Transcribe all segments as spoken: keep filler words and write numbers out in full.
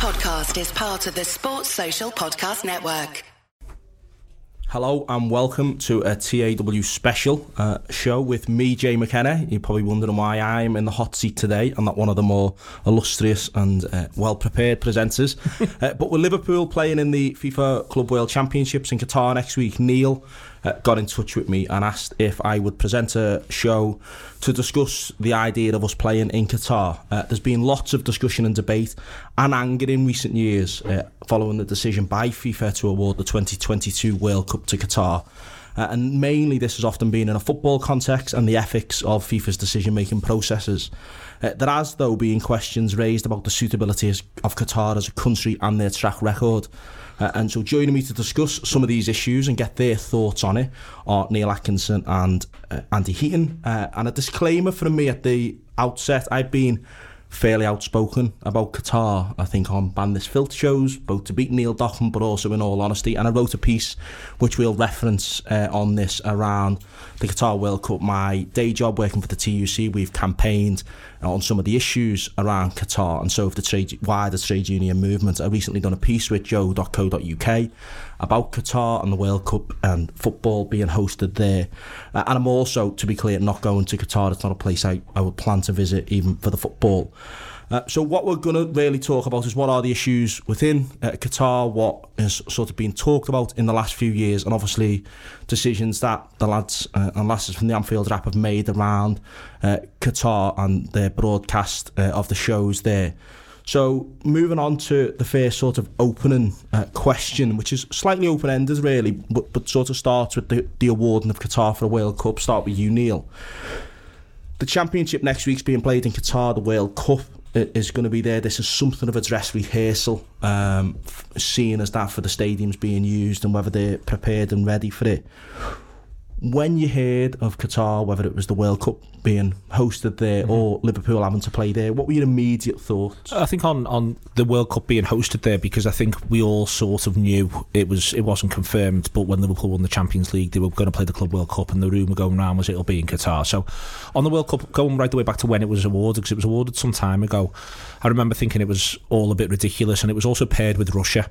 podcast is part of the Sports Social Podcast Network. Hello and welcome to a T A W special uh, show with me, Jay McKenna. You're probably wondering why I'm in the hot seat today. I'm not one of the more illustrious and uh, well-prepared presenters. uh, but with Liverpool playing in the FIFA Club World Championships in Qatar next week, Neil uh, got in touch with me and asked if I would present a show to discuss the idea of us playing in Qatar. Uh, there's been lots of discussion and debate and anger in recent years uh, following the decision by FIFA to award the twenty twenty-two World Cup to Qatar. Uh, and mainly this has often been in a football context and the ethics of FIFA's decision-making processes. Uh, there has, though, been questions raised about the suitability of Qatar as a country and their track record. Uh, and so joining me to discuss some of these issues and get their thoughts on it are Neil Atkinson and uh, Andy Heaton. Uh, and a disclaimer from me at the outset, I've been fairly outspoken about Qatar, I think, on Ban This Filth shows, both to beat Neil Dockham, but also in all honesty. And I wrote a piece which we'll reference uh, on this around the Qatar World Cup. My day job working for the T U C, we've campaigned on some of the issues around Qatar, and so have the trade, wider trade union movement. I recently done a piece with joe dot co dot uk about Qatar and the World Cup and football being hosted there. Uh, and I'm also, to be clear, not going to Qatar. It's not a place I, I would plan to visit even for the football. Uh, so what we're going to really talk about is what are the issues within uh, Qatar, what has sort of been talked about in the last few years, and obviously decisions that the lads uh, and lasses from the Anfield Wrap have made around uh, Qatar and their broadcast uh, of the shows there. So moving on to the first sort of opening uh, question, which is slightly open-ended really, but, but sort of starts with the, the awarding of Qatar for a World Cup. Start with you, Neil. The Championship next week's being played in Qatar. The World Cup is going to be there. This is something of a dress rehearsal, um, seeing as that for the stadiums being used and whether they're prepared and ready for it. When you heard of Qatar, whether it was the World Cup being hosted there mm-hmm. or Liverpool having to play there, what were your immediate thoughts? I think on, on the World Cup being hosted there, because I think we all sort of knew it was it wasn't confirmed, but when Liverpool won the Champions League, they were going to play the Club World Cup, and the rumour going around was it'll be in Qatar. So on the World Cup, going right the way back to when it was awarded, because it was awarded some time ago, I remember thinking it was all a bit ridiculous, and it was also paired with Russia.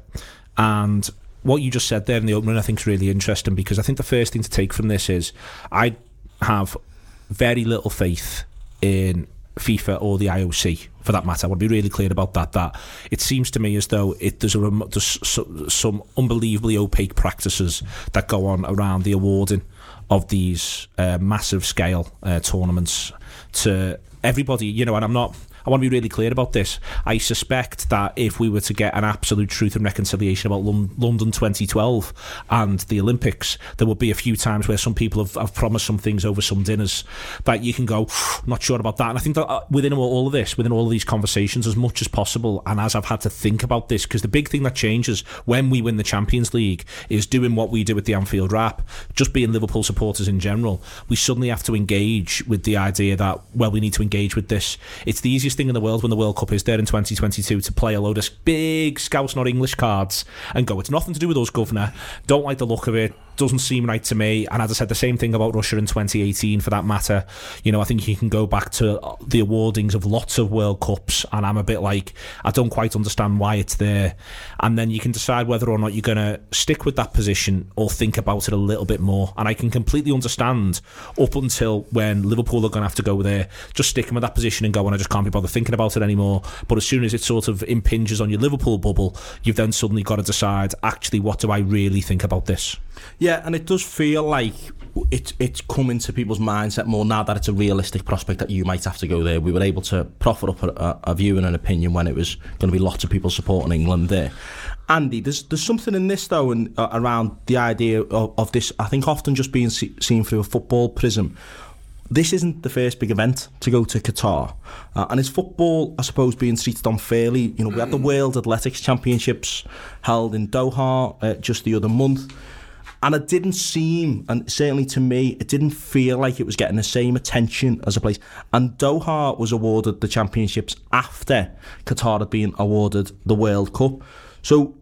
And what you just said there in the opening I think is really interesting, because I think the first thing to take from this is I have very little faith in FIFA or the I O C for that matter. I want to be really clear about that, that it seems to me as though it, there's, a, there's some unbelievably opaque practices that go on around the awarding of these uh, massive scale uh, tournaments to everybody, you know, and I'm not I want to be really clear about this. I suspect that if we were to get an absolute truth and reconciliation about Lon- London twenty twelve and the Olympics, there would be a few times where some people have, have promised some things over some dinners that you can go, not sure about that. And I think that within all of this, within all of these conversations, as much as possible, and as I've had to think about this, because the big thing that changes when we win the Champions League is doing what we do with the Anfield Wrap, just being Liverpool supporters in general. We suddenly have to engage with the idea that, well, we need to engage with this. It's the easiest thing in the world when the World Cup is there in twenty twenty-two to play a load of big Scouse not English cards and go, it's nothing to do with us, governor, don't like the look of it, doesn't seem right to me. And as I said, the same thing about Russia in twenty eighteen for that matter. You know, I think you can go back to the awardings of lots of World Cups and I'm a bit like, I don't quite understand why it's there. And then you can decide whether or not you're going to stick with that position or think about it a little bit more. And I can completely understand up until when Liverpool are going to have to go there, just sticking with that position and going, I just can't be bothered thinking about it anymore. But as soon as it sort of impinges on your Liverpool bubble, you've then suddenly got to decide, actually, what do I really think about this? Yeah, and it does feel like it's it's come into people's mindset more now that it's a realistic prospect that you might have to go there. We were able to proffer up a, a view and an opinion when it was going to be lots of people supporting England there. Andy, there's there's something in this though, and uh, around the idea of, of this, I think often just being see, seen through a football prism. This isn't the first big event to go to Qatar, uh, and is football, I suppose, being treated unfairly? You know, we had the World Athletics Championships held in Doha uh, just the other month. And it didn't seem, and certainly to me, it didn't feel like it was getting the same attention as a place. And Doha was awarded the championships after Qatar had been awarded the World Cup. So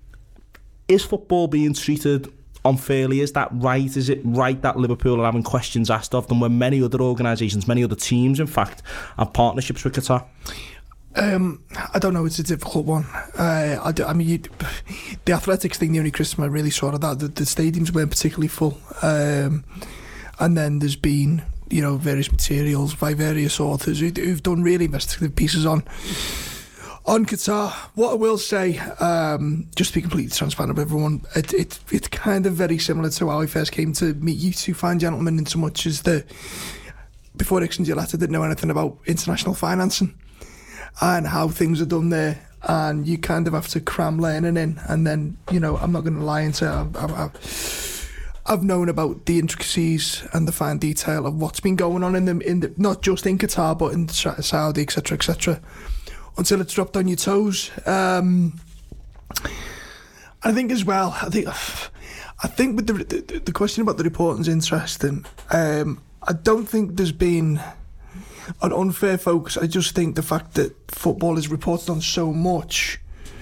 is football being treated unfairly? Is that right? Is it right that Liverpool are having questions asked of them when many other organisations, many other teams, in fact, have partnerships with Qatar? Um, I don't know. It's a difficult one. Uh, I, do, I mean, you, the athletics thing. The only criticism I really saw of that, the, the stadiums weren't particularly full. Um, and then there's been, you know, various materials by various authors who, who've done really investigative pieces on on Qatar. What I will say, um, just to be completely transparent with everyone, it, it it's kind of very similar to how I first came to meet you two fine gentlemen, in so much as the before Dixon's your letter didn't know anything about international financing and how things are done there, and you kind of have to cram learning in. And then, you know, I'm not going to lie and say I've, I've, I've known about the intricacies and the fine detail of what's been going on in the, in the, not just in Qatar but in Saudi, etc, etc, until it's dropped on your toes. Um, I think as well, I think I think with the the, the question about the reporting's interesting. Um, I don't think there's been an unfair focus. I just think the fact that football is reported on so much,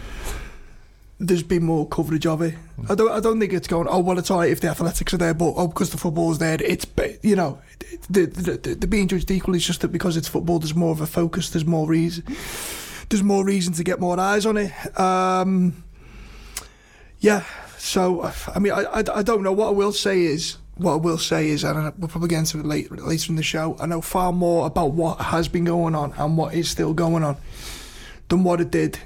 there's been more coverage of it. I don't. I don't think it's going, oh well, it's alright if the athletics are there, but oh, because the football's there, it's, you know, the the, the, the being judged equally is just that because it's football, there's more of a focus. There's more reason. There's more reason to get more eyes on it. Um, yeah. So I mean, I, I I don't know. What I will say is. What I will say is, and we'll probably get into it later, later in the show, I know far more about what has been going on and what is still going on than what it did,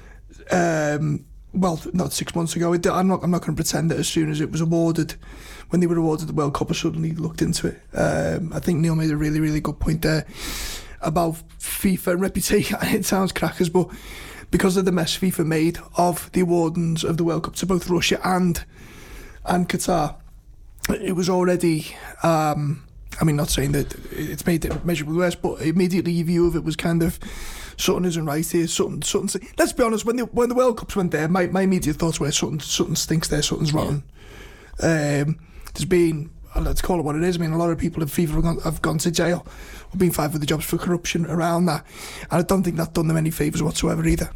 um, well, not six months ago. It did, I'm not I'm not going to pretend that as soon as it was awarded, when they were awarded the World Cup, I suddenly looked into it. Um, I think Neil made a really, really good point there about FIFA and reputation. It sounds crackers, but because of the mess FIFA made of the awardings of the World Cup to both Russia and and Qatar, it was already, um, I mean, not saying that it's made it measurably worse, but immediately your view of it was kind of, something isn't right here, something, something. Let's be honest, when the when the World Cups went there, my, my immediate thoughts were something something stinks there, something's rotten. Yeah. Um, there's been, let's call it what it is. I mean, a lot of people in FIFA have gone, have gone to jail or been fired for the jobs for corruption around that, and I don't think that done them any favours whatsoever either.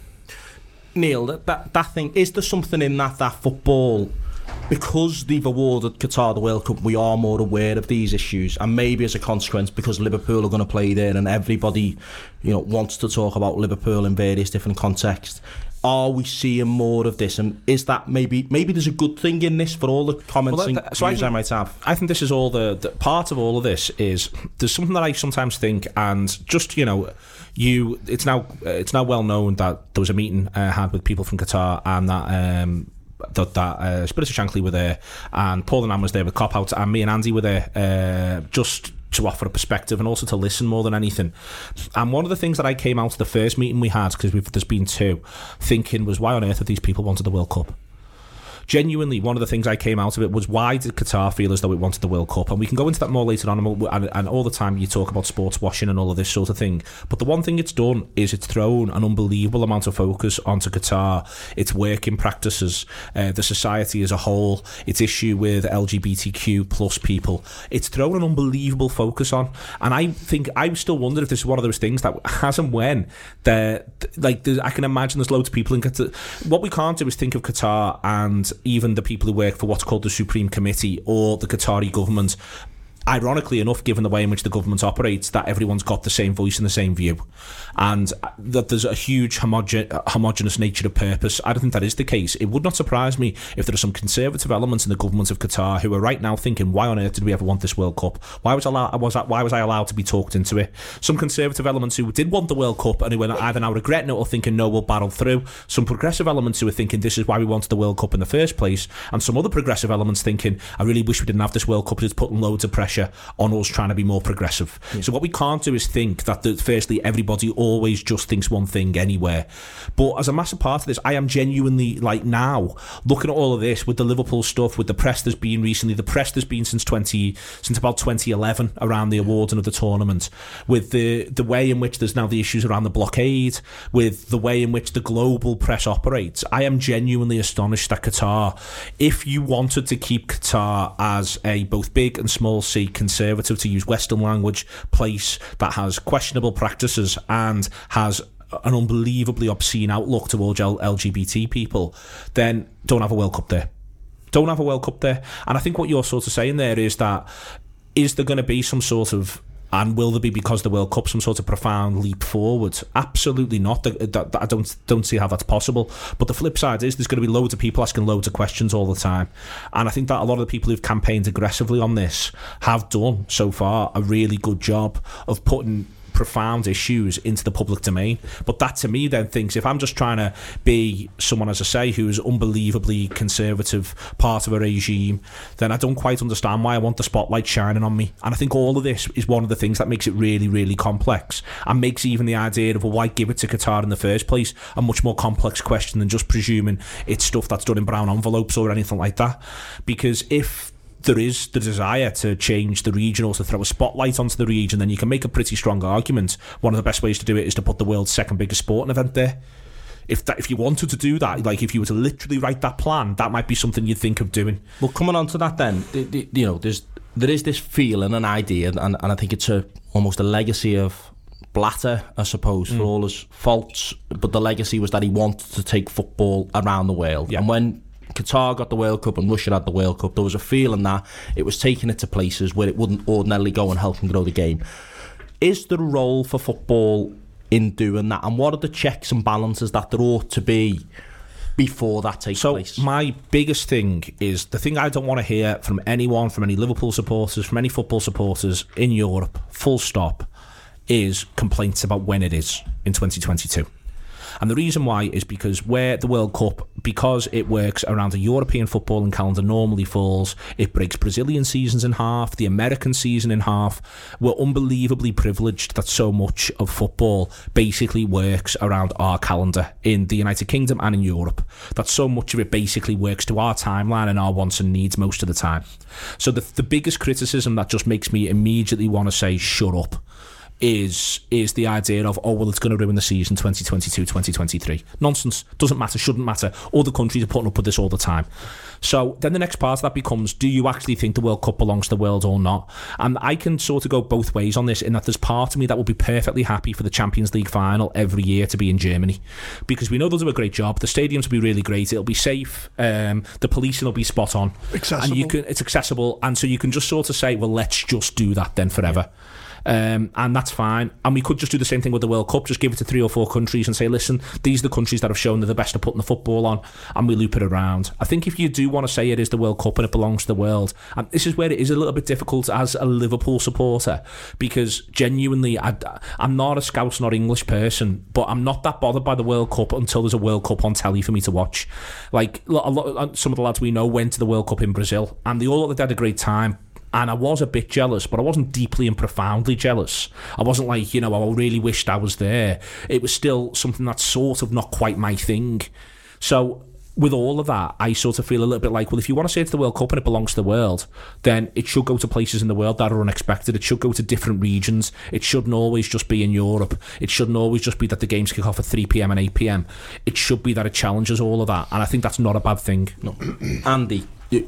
Neil, that, that that thing, is there something in that that football? Because they've awarded Qatar the World Cup, we are more aware of these issues, and maybe as a consequence, because Liverpool are going to play there and everybody, you know, wants to talk about Liverpool in various different contexts, are we seeing more of this? And is that maybe maybe there's a good thing in this for all the comments well, that, and so views I, think, I might have? I think this is all the, the part of all of this is there's something that I sometimes think, and just, you know, you it's now it's now well known that there was a meeting uh, had with people from Qatar, and that um, that, that uh, Spirits of Shankly were there, and Paul and Anne was there with Cop Out, and me and Andy were there uh, just to offer a perspective and also to listen more than anything. And one of the things that I came out of the first meeting we had, because we've there's been two, thinking was, why on earth have these people wanted the World Cup? Genuinely, one of the things I came out of it was, why did Qatar feel as though it wanted the World Cup? And we can go into that more later on, and, and all the time you talk about sports washing and all of this sort of thing, but the one thing it's done is it's thrown an unbelievable amount of focus onto Qatar, its working practices, uh, the society as a whole, its issue with L G B T Q plus people. It's thrown an unbelievable focus on, and I think I still wonder if this is one of those things that as and when there, like I can imagine there's loads of people in Qatar. What we can't do is think of Qatar and even the people who work for what's called the Supreme Committee or the Qatari government, ironically enough, given the way in which the government operates, that everyone's got the same voice and the same view, and that there's a huge homogen- homogenous nature of purpose. I don't think that is the case. It would not surprise me if there are some conservative elements in the government of Qatar who are right now thinking, why on earth did we ever want this World Cup? Why was I, allow- was I, why was I allowed to be talked into it? Some conservative elements who did want the World Cup and who are either now regretting it or thinking, no, we'll battle through. Some progressive elements who are thinking, this is why we wanted the World Cup in the first place. And some other progressive elements thinking, I really wish we didn't have this World Cup, it's putting loads of pressure on us trying to be more progressive. Yeah. So what we can't do is think that the, firstly everybody always just thinks one thing anywhere, but as a massive part of this, I am genuinely, like, now looking at all of this with the Liverpool stuff, with the press there's been recently, the press there's been since twenty since about twenty eleven around the awarding of the tournament, with the the way in which there's now the issues around the blockade, with the way in which the global press operates. I am genuinely astonished that Qatar, if you wanted to keep Qatar as a both big and small c conservative, to use Western language, place that has questionable practices and has an unbelievably obscene outlook towards L G B T people, then don't have a World Cup there. Don't have a World Cup there. And I think what you're sort of saying there is that, is there going to be some sort of And will there be, because of the World Cup, some sort of profound leap forward? Absolutely not. I don't don't see how that's possible. But the flip side is there's going to be loads of people asking loads of questions all the time. And I think that a lot of the people who've campaigned aggressively on this have done, so far, a really good job of putting profound issues into the public domain. But that to me then thinks, if I'm just trying to be someone, as I say, who's unbelievably conservative, part of a regime, then I don't quite understand why I want the spotlight shining on me. And I think all of this is one of the things that makes it really, really complex, and makes even the idea of, well, why give it to Qatar in the first place, a much more complex question than just presuming it's stuff that's done in brown envelopes or anything like that. Because if there is the desire to change the region or to throw a spotlight onto the region, then you can make a pretty strong argument. One of the best ways to do it is to put the world's second biggest sporting event there. If that, if you wanted to do that, like if you were to literally write that plan, that might be something you'd think of doing. Well, coming on to that then, you know, there's there is this feeling, an idea, and, and I think it's a almost a legacy of Blatter, I suppose, mm. for all his faults, but the legacy was that he wanted to take football around the world. Yeah. And when Qatar got the World Cup and Russia had the World Cup, there was a feeling that it was taking it to places where it wouldn't ordinarily go and help them grow the game. Is there a role for football in doing that, and what are the checks and balances that there ought to be before that takes so place? So my biggest thing is, the thing I don't want to hear from anyone, from any Liverpool supporters, from any football supporters in Europe, full stop, is complaints about when it is in twenty twenty-two. And the reason why is because where the World Cup, because it works around a European footballing calendar, normally falls, it breaks Brazilian seasons in half, the American season in half. We're unbelievably privileged that so much of football basically works around our calendar in the United Kingdom and in Europe. That so much of it basically works to our timeline and our wants and needs most of the time. So the, the biggest criticism that just makes me immediately want to say, shut up, is is the idea of, oh, well, it's going to ruin the season twenty twenty-two twenty twenty-three. Nonsense. Doesn't matter, shouldn't matter. Other countries are putting up with this all the time. So then the next part of that becomes, do you actually think the World Cup belongs to the world or not? And I can sort of go both ways on this, in that there's part of me that will be perfectly happy for the Champions League final every year to be in Germany, because we know they'll do a great job. The stadiums will be really great. It'll be safe. Um, the policing will be spot on. Accessible. And you can, it's accessible. And so you can just sort of say, well, let's just do that then forever. Yeah. Um, and that's fine. And we could just do the same thing with the World Cup, just give it to three or four countries and say, listen, these are the countries that have shown they're the best at putting the football on, and we loop it around. I think if you do want to say it is the World Cup and it belongs to the world, and this is where it is a little bit difficult as a Liverpool supporter, because genuinely I, I'm not a Scouse nor English person, but I'm not that bothered by the World Cup until there's a World Cup on telly for me to watch. Like a lot, some of the lads we know went to the World Cup in Brazil, and they all had a great time. And I was a bit jealous, but I wasn't deeply and profoundly jealous. I wasn't like, you know, I really wished I was there. It was still something that's sort of not quite my thing. So with all of that, I sort of feel a little bit like, well, if you want to say it's the World Cup and it belongs to the world, then it should go to places in the world that are unexpected. It should go to different regions. It shouldn't always just be in Europe. It shouldn't always just be that the games kick off at three p.m. and eight p.m. It should be that it challenges all of that. And I think that's not a bad thing. No. Andy, you-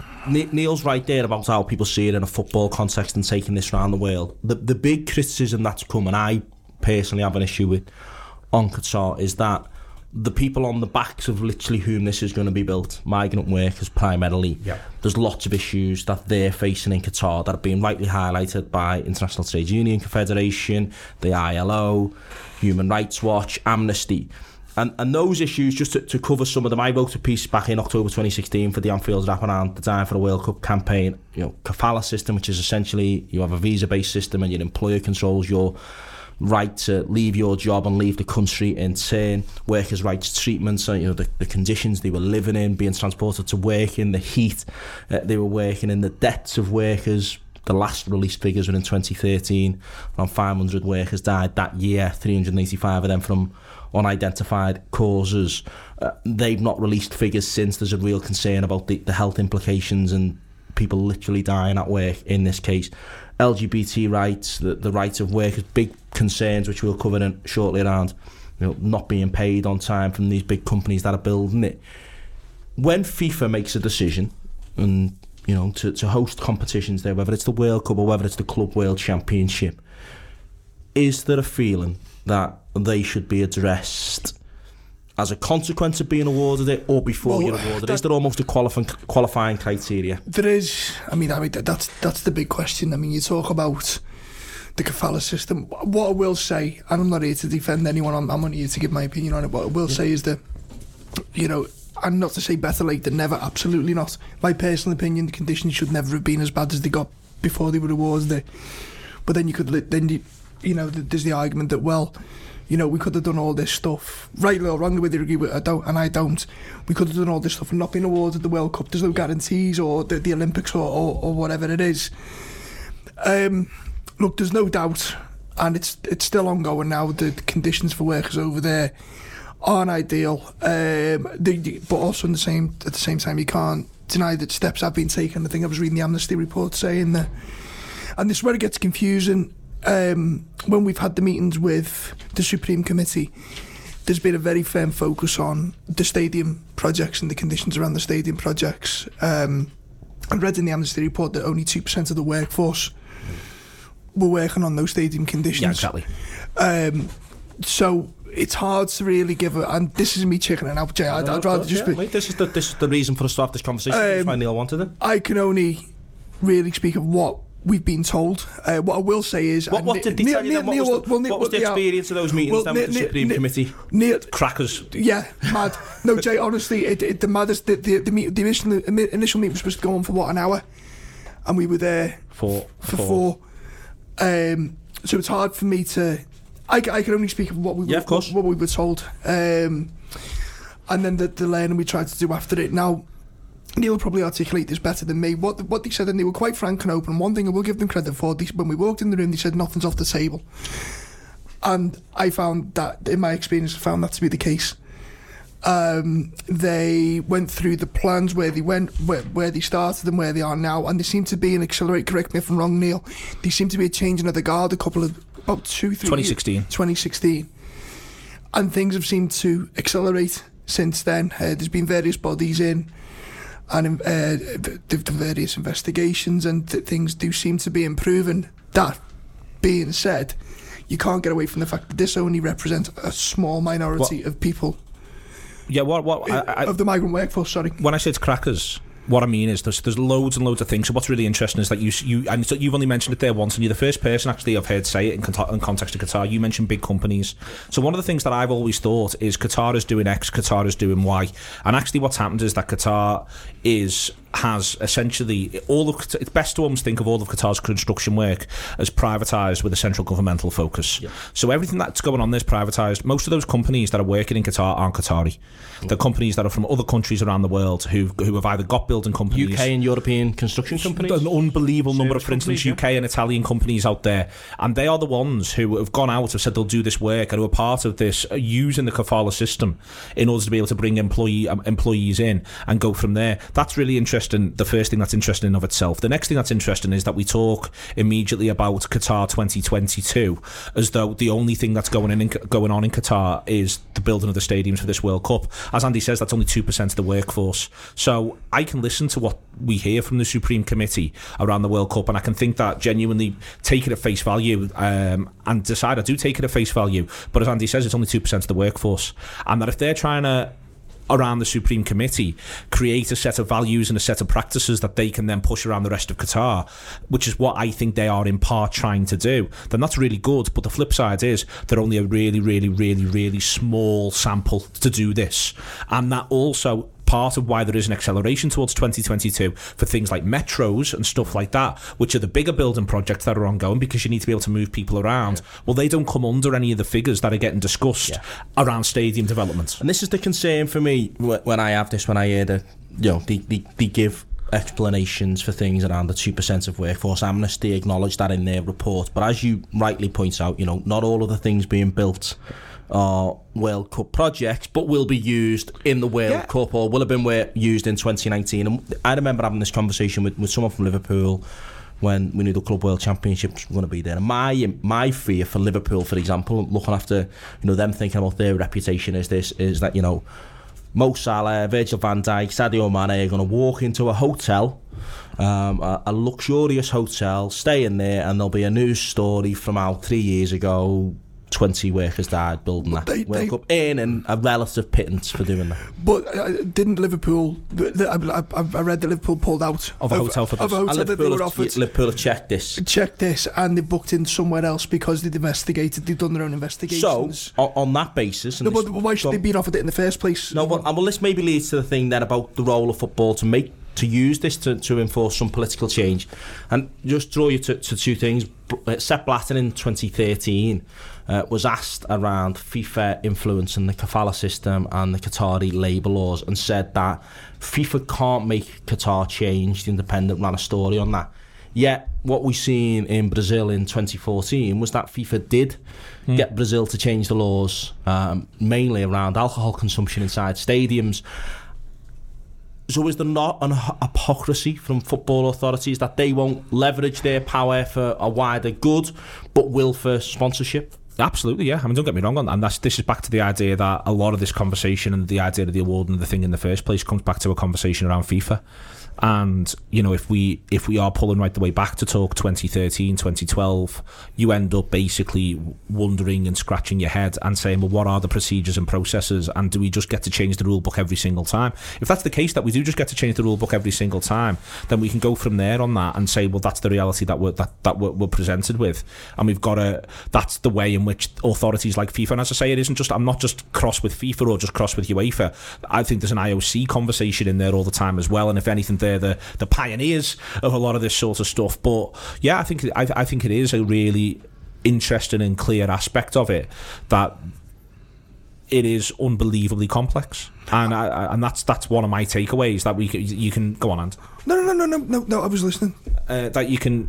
Neil's right there about how people see it in a football context and taking this around the world. The the big criticism that's come, and I personally have an issue with on Qatar, is that the people on the backs of literally whom this is going to be built, migrant workers primarily, yeah. There's lots of issues that they're facing in Qatar that are being rightly highlighted by International Trade Union Confederation, the I L O, Human Rights Watch, Amnesty. And and those issues, just to, to cover some of them, I wrote a piece back in October twenty sixteen for the Anfield Wraparound, Design for a World Cup campaign. You know, kafala system, which is essentially you have a visa-based system and your employer controls your right to leave your job and leave the country in turn. Workers' rights treatment, so you know the, the conditions they were living in, being transported to work in, the heat uh, they were working in, the deaths of workers. The last released figures were in twenty thirteen. Around five hundred workers died that year, three hundred eighty-five of them from unidentified causes. Uh, they've not released figures since. There's a real concern about the, the health implications and people literally dying at work in this case. L G B T rights, the, the rights of workers, big concerns which we'll cover in shortly around, you know, not being paid on time from these big companies that are building it. When FIFA makes a decision and you know to, to host competitions there, whether it's the World Cup or whether it's the Club World Championship, is there a feeling that they should be addressed as a consequence of being awarded it, or before well, you're awarded? That, is there almost a qualifying qualifying criteria? There is. I mean, I mean that's that's the big question. I mean, you talk about the kafala system. What I will say, and I'm not here to defend anyone, I'm, I'm only here to give my opinion on it. What I will yeah. say is that, you know, and not to say better late than never, absolutely not. My personal opinion, the conditions should never have been as bad as they got before they were awards there. But then you could, then you, you know, there's the argument that, well, you know, we could have done all this stuff, rightly or wrongly, whether you agree with it, I don't, and I don't. We could have done all this stuff and not been awarded the World Cup. There's no guarantees, or the, the Olympics, or, or, or whatever it is. Um, look, there's no doubt, and it's it's still ongoing now. The conditions for workers over there aren't ideal, um, they, but also in the same at the same time, you can't deny that steps have been taken. I think I was reading the Amnesty report saying that, and this is where it gets confusing. Um, when we've had the meetings with the Supreme Committee, there's been a very firm focus on the stadium projects and the conditions around the stadium projects. Um, I read in the Amnesty report that only two percent of the workforce were working on those stadium conditions. Yeah, exactly. Um, so it's hard to really give a, and this is me chickening out, Jay. I'd, I'd rather just yeah, be... Mate, this is the this is the reason for us to have this conversation. Um, That's why Neil wanted it. I can only really speak of what we've been told. Uh, what I will say is... What, what did they Neil, tell you then? What Neil, was the, well, Neil, what was the experience yeah, of those meetings well, then with the Neil, Supreme Neil, Committee? Neil, Crackers. Yeah, mad. No, Jay, honestly, it, it, the maddest... The, the, the, meet, the initial, initial meeting was supposed to go on for, what, an hour? And we were there... Four. For four. four. Um, so it's hard for me to... I, I can only speak of what we, yeah, of course. what, what we were told. Um, and then the, the learning we tried to do after it. Now... Neil will probably articulate this better than me. What what they said, and they were quite frank and open. One thing I will give them credit for, they, when we walked in the room, they said nothing's off the table. And I found that, in my experience, I found that to be the case. Um, they went through the plans, where they went, where, where they started and where they are now, and they seem to be, and accelerate, correct me if I'm wrong, Neil, they seem to be a changing of the guard a couple of, about two, three twenty sixteen. Years, twenty sixteen. And things have seemed to accelerate since then. Uh, there's been various bodies in, and uh, they've done various investigations, and th- things do seem to be improving. That being said, you can't get away from the fact that this only represents a small minority what? of people. Yeah, what what uh, I, I, of the migrant workforce. Sorry. When I say it's crackers, what I mean is there's there's loads and loads of things. So what's really interesting is that you you and so you've only mentioned it there once, and you're the first person actually I've heard say it in, con- in context of Qatar. You mentioned big companies. So one of the things that I've always thought is Qatar is doing X, Qatar is doing Y, and actually what's happened is that Qatar is has essentially all of it's best to almost think of all of Qatar's construction work as privatised with a central governmental focus. Yeah. So everything that's going on there's privatised. Most of those companies that are working in Qatar aren't Qatari. Mm. They're companies that are from other countries around the world who who have either got building companies. U K and European construction companies. An unbelievable number of, for companies, instance, yeah. U K and Italian companies out there, and they are the ones who have gone out and said they'll do this work and who are part of this, uh, using the kafala system in order to be able to bring employee um, employees in and go from there. That's really interesting. The first thing that's interesting in of itself. The next thing that's interesting is that we talk immediately about Qatar twenty twenty-two as though the only thing that's going in, in going on in Qatar is the building of the stadiums for this World Cup. As Andy says, that's only two percent of the workforce. So I can listen to what we hear from the Supreme Committee around the World Cup, and I can think that genuinely take it at face value um, and decide I do take it at face value. But as Andy says, it's only two percent of the workforce, and that if they're trying to, around the Supreme Committee, create a set of values and a set of practices that they can then push around the rest of Qatar, which is what I think they are in part trying to do, then that's really good. But the flip side is they're only a really, really, really, really small sample to do this. And that also part of why there is an acceleration towards twenty twenty-two for things like metros and stuff like that, which are the bigger building projects that are ongoing, because you need to be able to move people around. Yeah. Well, they don't come under any of the figures that are getting discussed yeah. around stadium development. And this is the concern for me when I have this, when I hear that, you know, they, they, they give explanations for things around the two percent of workforce. Amnesty acknowledged that in their report, but as you rightly point out, you know, not all of the things being built are World Cup projects, but will be used in the World yeah. Cup, or will have been used in twenty nineteen. And I remember having this conversation with, with someone from Liverpool when we knew the Club World Championships were going to be there. And my my fear for Liverpool, for example, looking after, you know, them thinking about their reputation is this, is that, you know, Mo Salah, Virgil van Dijk, Sadio Mane are going to walk into a hotel, um, a, a luxurious hotel, stay in there, and there'll be a news story from out three years ago twenty workers died building that they, World they, Cup, earning a relative pittance for doing that. But uh, didn't Liverpool? I, I, I read that Liverpool pulled out of a hotel for this. Of a hotel and that Liverpool, they were offered. Liverpool have checked this. Checked this, and they booked in somewhere else because they'd investigated. They'd done their own investigations. So on, on that basis, and no, this, but why should so, they be offered it in the first place? No, well, well, this maybe leads to the thing then about the role of football to make. to use this to, to enforce some political change. And just draw you to, to two things. Sepp Blatter in twenty thirteen uh, was asked around FIFA influencing the kafala system and the Qatari labour laws, and said that FIFA can't make Qatar change. The Independent ran a story on that. Yet what we seen in Brazil in twenty fourteen was that FIFA did mm. get Brazil to change the laws, um, mainly around alcohol consumption inside stadiums. So is there not an hypocrisy from football authorities that they won't leverage their power for a wider good, but will for sponsorship? Absolutely, yeah. I mean, don't get me wrong on that. And that's, this is back to the idea that a lot of this conversation and the idea of the award and the thing in the first place comes back to a conversation around FIFA. And, you know, if we if we are pulling right the way back to talk twenty thirteen, twenty twelve, you end up basically wondering and scratching your head and saying, well, what are the procedures and processes, and do we just get to change the rule book every single time? If that's the case, that we do just get to change the rule book every single time, then we can go from there on that and say, well, that's the reality that we're, that, that we're, we're presented with. And we've got to, that's the way in which authorities like FIFA, and as I say, it isn't just, I'm not just cross with FIFA or just cross with UEFA. I think there's an I O C conversation in there all the time as well, and if anything, they're the, the pioneers of a lot of this sort of stuff. But yeah, I think I, I think it is a really interesting and clear aspect of it, that it is unbelievably complex, and I, and that's that's one of my takeaways, that we can, you can go on and no no no no no no I was listening uh, that you can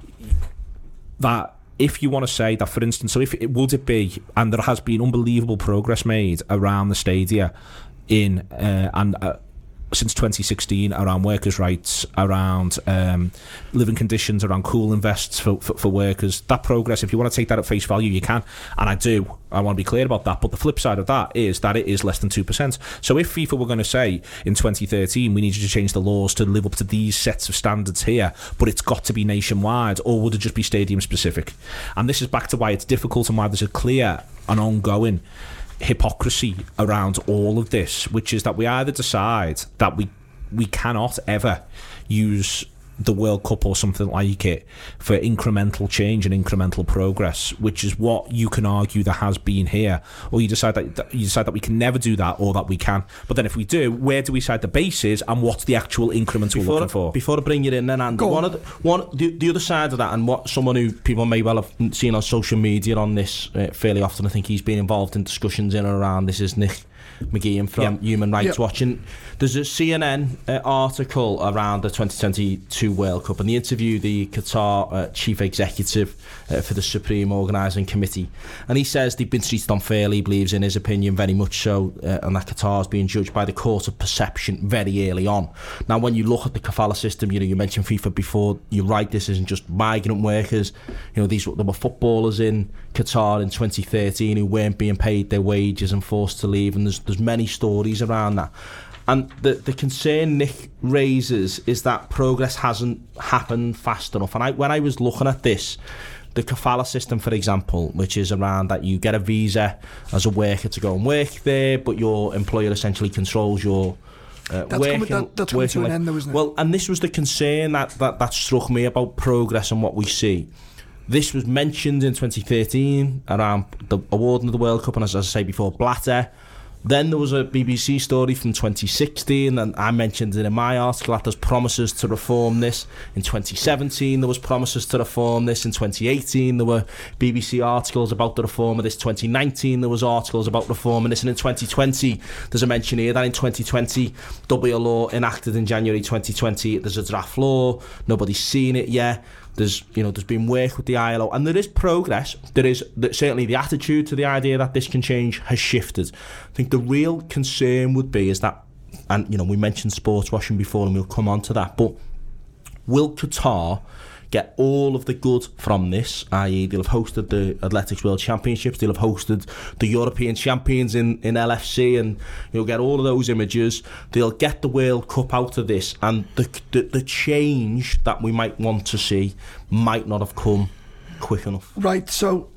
that if you want to say that, for instance, so if it would it be, and there has been unbelievable progress made around the stadia in uh, and uh, since twenty sixteen around workers' rights, around um, living conditions, around cool invests for, for, for workers. That progress, if you want to take that at face value, you can. And I do. I want to be clear about that. But the flip side of that is that it is less than two percent. So if FIFA were going to say in twenty thirteen, we need you to change the laws to live up to these sets of standards here, but it's got to be nationwide, or would it just be stadium specific? And this is back to why it's difficult and why there's a clear and ongoing hypocrisy around all of this, which is that we either decide that we we cannot ever use the World Cup or something like it for incremental change and incremental progress, which is what you can argue there has been here, or you decide that, that you decide that we can never do that, or that we can. But then if we do, where do we decide the base is, and what's the actual increments before, we're looking for? Before I bring you in then, Andy, one of the, one, the, the other side of that, and what someone who people may well have seen on social media on this uh, fairly often, I think he's been involved in discussions in and around this, is Nick McGeehan from yep. Human Rights yep. Watch. And there's a C N N uh, article around the twenty twenty-two World Cup, and they interview the Qatar uh, chief executive uh, for the Supreme Organising Committee, and he says they've been treated unfairly. He believes, in his opinion, very much so, uh, and that Qatar is being judged by the court of perception very early on. Now, when you look at the kafala system, you know, you mentioned FIFA before. You're right, this isn't just migrant workers. You know, these there were footballers in Qatar in twenty thirteen who weren't being paid their wages and forced to leave, and there's there's many stories around that. And the the concern Nick raises is that progress hasn't happened fast enough. And I, when I was looking at this, the kafala system, for example, which is around that you get a visa as a worker to go and work there, but your employer essentially controls your uh, that's working, coming, that, that's coming to an end, though, isn't it? Well, and this was the concern that, that, that struck me about progress and what we see. This was mentioned in twenty thirteen around the awarding of the World Cup, and as I say before, Blatter. Then there was a B B C story from twenty sixteen, and I mentioned it in my article that there's promises to reform this. In twenty seventeen, there was promises to reform this. In twenty eighteen, there were B B C articles about the reform of this. twenty nineteen, there was articles about reforming this. And in twenty twenty, there's a mention here that in twenty twenty, there'll be a law enacted in January twenty twenty. There's a draft law. Nobody's seen it yet. There's, you know, there's been work with the I L O, and there is progress. There is certainly the attitude to the idea that this can change has shifted. I think the real concern would be is that, and you know, we mentioned sports washing before, and we'll come on to that. But will Qatar get all of the good from this, that is they'll have hosted the Athletics World Championships, they'll have hosted the European Champions in, in L F C, and you'll get all of those images, they'll get the World Cup out of this, and the, the, the change that we might want to see might not have come quick enough. Right, so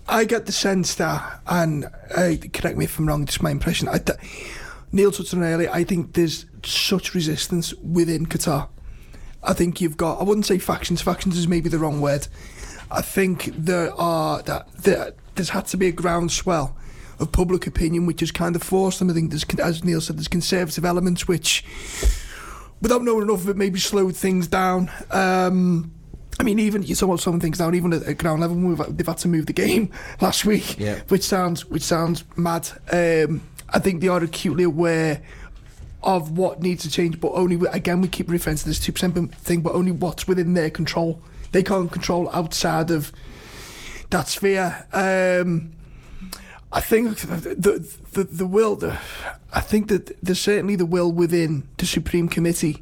I get the sense that, and uh, correct me if I'm wrong, just my impression, I, th- Neil touched on it earlier, I think there's such resistance within Qatar. I think you've got, I wouldn't say factions, factions is maybe the wrong word. I think there are, that there, there's had to be a groundswell of public opinion which has kind of forced them. I think there's, as Neil said, there's conservative elements which, without knowing enough of it, maybe slowed things down. Um, I mean, even you saw some things down. Even at, at ground level, move, they've had to move the game last week, yeah. which sounds which sounds mad. Um, I think they are acutely aware of what needs to change, but only again we keep referring to this two percent thing, but only what's within their control. They can't control outside of that sphere. Um, I think the the the will. The, I think that there's certainly the will within the Supreme Committee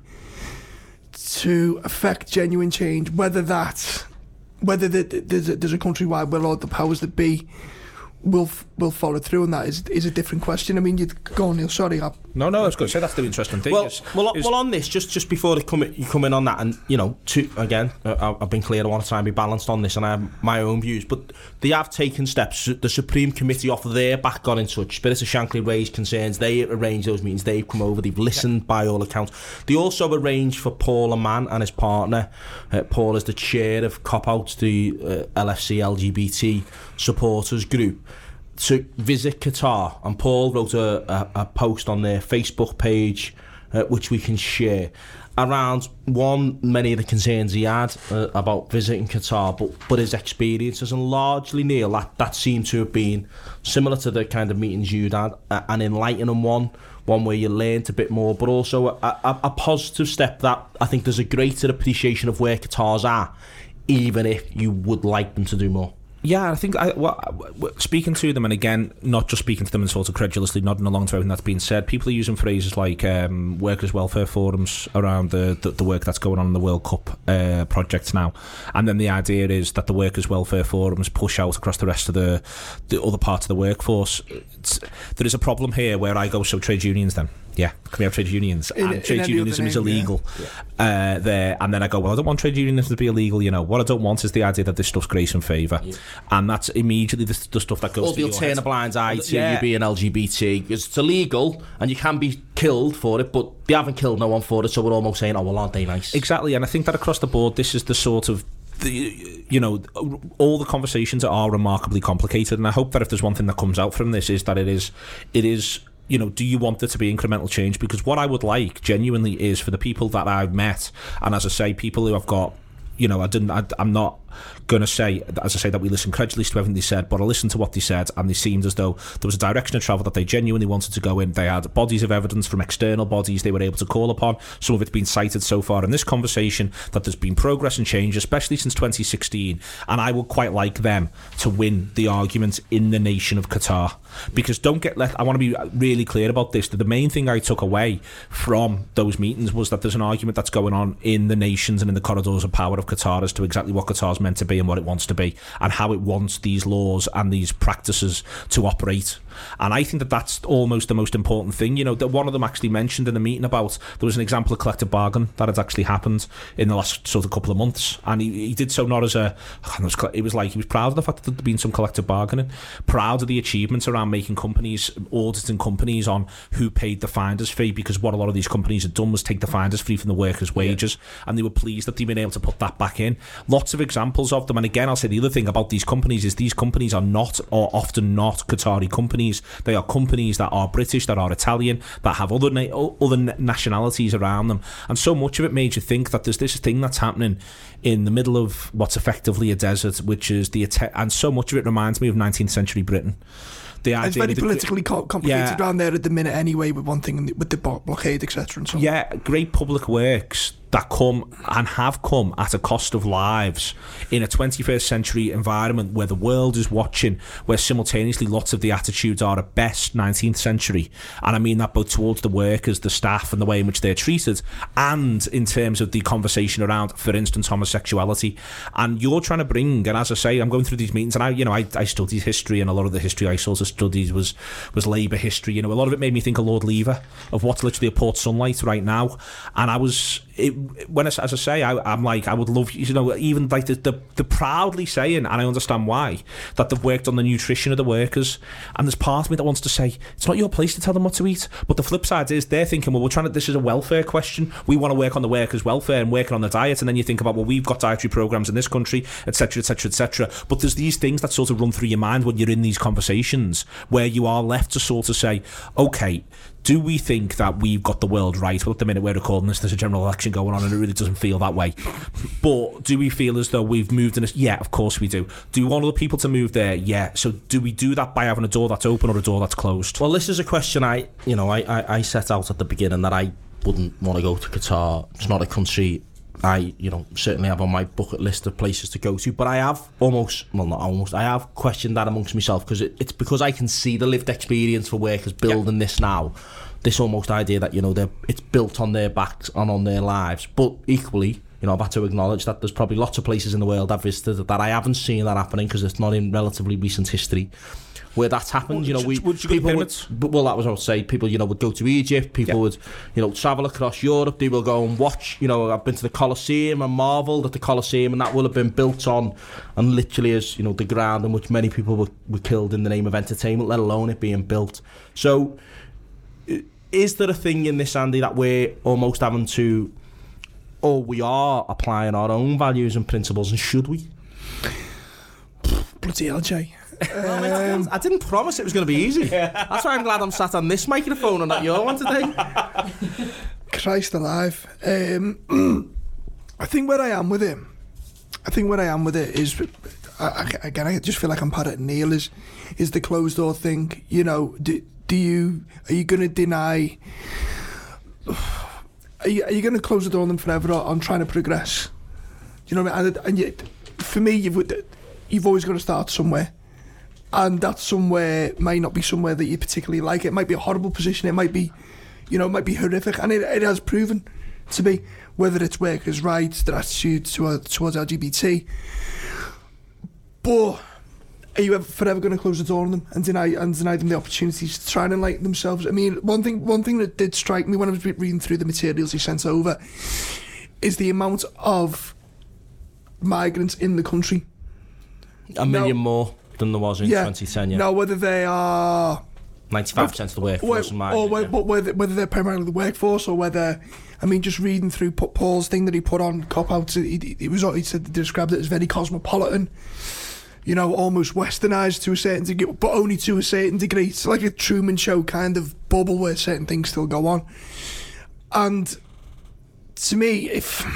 to affect genuine change, whether that, whether the, there's, a, there's a countrywide will or the powers that be will will follow through on that is is a different question. I mean, you go on, Neil. Sorry, I, no, no, I was going to say that's the interesting thing. Well, is, well, is well, on this, just just before come in, you come in on that, and you know, to again, uh, I've been clear. I want to try and be balanced on this, and I have my own views. But they have taken steps. The Supreme Committee off their back got in touch. Spirits of Shankly raised concerns. They arranged those meetings. They've come over. They've listened yeah. by all accounts. They also arranged for Paul Aman and his partner. Uh, Paul is the chair of Cop Out, the uh, L F C L G B T supporters group, to visit Qatar, and Paul wrote a, a, a post on their Facebook page uh, which we can share around one many of the concerns he had uh, about visiting Qatar, but but his experiences, and largely, Neil, that, that seemed to have been similar to the kind of meetings you'd had, uh, an enlightening one one where you learnt a bit more, but also a, a, a positive step that I think there's a greater appreciation of where Qatar's at, even if you would like them to do more. Yeah, I think I, well, speaking to them, and again, not just speaking to them and sort of credulously nodding along to everything that's been said, people are using phrases like um, workers' welfare forums around the, the, the work that's going on in the World Cup uh, projects now. And then the idea is that the workers' welfare forums push out across the rest of the, the other parts of the workforce. It's, there is a problem here where I go, so trade unions then? Yeah, can we have trade unions? In, and in trade unionism is illegal yeah. Yeah. Uh, there. And then I go, well, I don't want trade unionism to be illegal, you know. What I don't want is the idea that this stuff's grace and favour. Yeah. And that's immediately the, the stuff that goes or to your they'll turn head. a blind eye to yeah. you being L G B T, because it's illegal and you can be killed for it, but they haven't killed no one for it, so we're almost saying, oh, well, aren't they nice? Exactly, and I think that across the board, this is the sort of The, you know, all the conversations are remarkably complicated, and I hope that if there's one thing that comes out from this is that it is, it is, you know, do you want there to be incremental change? Because what I would like genuinely is for the people that I've met, and as I say, people who I've got, you know, I didn't, I, I'm not going to say, as I say, that we listened credulously to everything they said, but I listened to what they said, and they seemed as though there was a direction of travel that they genuinely wanted to go in. They had bodies of evidence from external bodies they were able to call upon. Some of it's been cited so far in this conversation, that there's been progress and change, especially since twenty sixteen, and I would quite like them to win the argument in the nation of Qatar. Because don't get let, I want to be really clear about this, that the main thing I took away from those meetings was that there's an argument that's going on in the nations and in the corridors of power of Qatar as to exactly what Qatar's meant to be and what it wants to be, and how it wants these laws and these practices to operate. And I think that that's almost the most important thing. You know, that one of them actually mentioned in the meeting about, there was an example of collective bargain that had actually happened in the last sort of couple of months, and he, he did so not as a, it was like he was proud of the fact that there'd been some collective bargaining, proud of the achievements around making companies, auditing companies on who paid the finder's fee, because what a lot of these companies had done was take the finder's fee from the workers' wages, yeah. and they were pleased that they'd been able to put that back in. Lots of examples of them. And again, I'll say the other thing about these companies is these companies are not, or often not, Qatari companies. They are companies that are British, that are Italian, that have other na- other nationalities around them, and so much of it made you think that there's this thing that's happening in the middle of what's effectively a desert, which is the and so much of it reminds me of nineteenth century Britain. The idea it's very the, politically complicated yeah. around there at the minute anyway, with one thing with the blockade, etc. and so on. Yeah, great public works that come and have come at a cost of lives in a twenty-first century environment where the world is watching, where simultaneously lots of the attitudes are at best nineteenth century, and I mean that both towards the workers, the staff, and the way in which they're treated, and in terms of the conversation around, for instance, homosexuality. And you're trying to bring, and as I say, I'm going through these meetings, and I, you know, I, I studied history, and a lot of the history I sort of studied was was Labour history. You know, a lot of it made me think of Lord Lever, of what's literally a Port Sunlight right now, and I was it, when I, as I say, I, I'm like, I would love, you know, even like the, the, the proudly saying, and I understand why, that they've worked on the nutrition of the workers. And there's part of me that wants to say, it's not your place to tell them what to eat. But the flip side is they're thinking, well, we're trying to, this is a welfare question. We want to work on the workers' welfare and working on the diet. And then you think about, well, we've got dietary programs in this country, et cetera, et cetera, et cetera. But there's these things that sort of run through your mind when you're in these conversations where you are left to sort of say, okay, do we think that we've got the world right? Well, at the minute we're recording this, there's a general election going on and it really doesn't feel that way. But do we feel as though we've moved in a... Yeah, of course we do. Do we want other people to move there? Yeah. So do we do that by having a door that's open or a door that's closed? Well, this is a question I, you know, I, I, I set out at the beginning that I wouldn't want to go to Qatar. It's not a country I, you know, certainly have on my bucket list of places to go to, but I have almost, well not almost, I have questioned that amongst myself because it, it's because I can see the lived experience for workers building yeah. this now, this almost idea that, you know, they're, it's built on their backs and on their lives, but equally, you know, I've had to acknowledge that there's probably lots of places in the world I've visited that I haven't seen that happening because it's not in relatively recent history where that's happened. Well, you know, we would you people would, well, that was what I would say. People, you know, would go to Egypt. People yeah. would, you know, travel across Europe. They will go and watch. You know, I've been to the Colosseum and marvelled at the Colosseum, and that will have been built on, and literally as, you know, the ground in which many people were, were killed in the name of entertainment, let alone it being built. So, is there a thing in this, Andy, that we're almost having to, or we are applying our own values and principles, and should we? Bloody hell, Jay. Um, I didn't promise it was going to be easy. That's why I'm glad I'm sat on this microphone and not your one today. Christ alive. Um, I think where I am with it, I think where I am with it is, I, I, again, I just feel like I'm parroting Neil, is, is the closed door thing. You know, do, do you, are you going to deny, are you, are you going to close the door on them forever on trying to progress? You know what I mean? And, and yet, for me, you've, you've always got to start somewhere. And that somewhere may not be somewhere that you particularly like. It might be a horrible position. It might be, you know, it might be horrific. And it, it has proven to be, whether it's workers' rights, their attitude towards, towards L G B T. But are you ever, forever going to close the door on them and deny and deny them the opportunities to try and enlighten themselves? I mean, one thing one thing that did strike me when I was reading through the materials he sent over is the amount of migrants in the country. A million now, more than there was in yeah, twenty ten, yeah. Now, whether they are ninety-five percent of the workforce, or, migrant, or whether, yeah. but whether, whether they're primarily the workforce, or whether, I mean, just reading through Paul's thing that he put on Cop Out, he, he was he said he described it as very cosmopolitan, you know, almost westernised to a certain degree, but only to a certain degree. It's like a Truman Show kind of bubble where certain things still go on. And to me, if